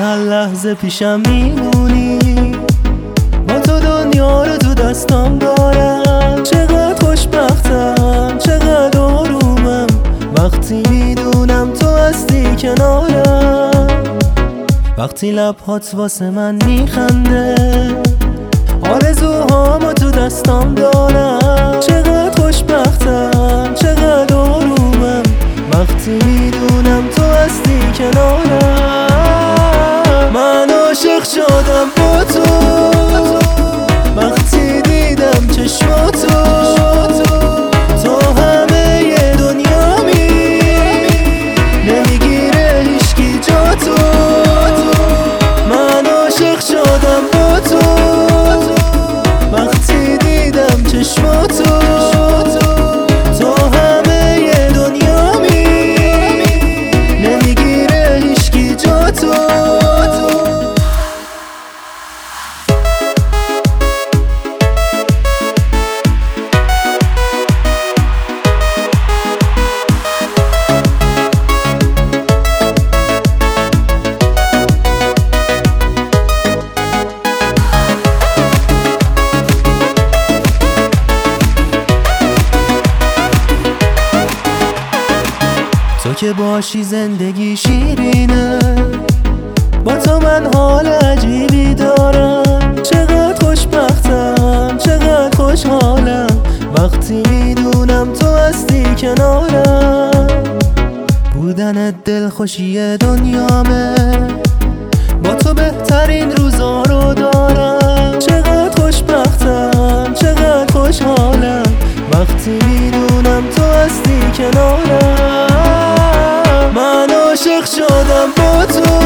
هر لحظه پیشم میمونی، با تو دنیا رو تو دستام دارم. چقدر خوشبختم، چقدر آرومم وقتی میدونم تو هستی کنارم. وقتی لبهات واسه من میخنده، آرزوهامو تو دستام دارم. چقدر خوشبختم، چقدر آرومم وقتی میدونم تو هستی کنارم. من عاشق شدم با تو وقتی دیدم چشماتو، تو همه دنیامی نمیگیره هیچکی جا تو. من عاشق شدم با تو وقتی دیدم چشماتو، تو همه دنیامی نمیگیره هیچکی جا تو. تو که باشی زندگی شیرینه، با تو من حال عجیبی دارم. چقدر خوشبختم، چقدر خوشحالم وقتی میدونم تو هستی کنارم. بودن دلخوشی دنیامه، با تو بهترین روزا رو دارم. چقدر خوشبختم، چقدر خوشحالم وقتی میدونم تو هستی کنارم. من عاشق شدم با تو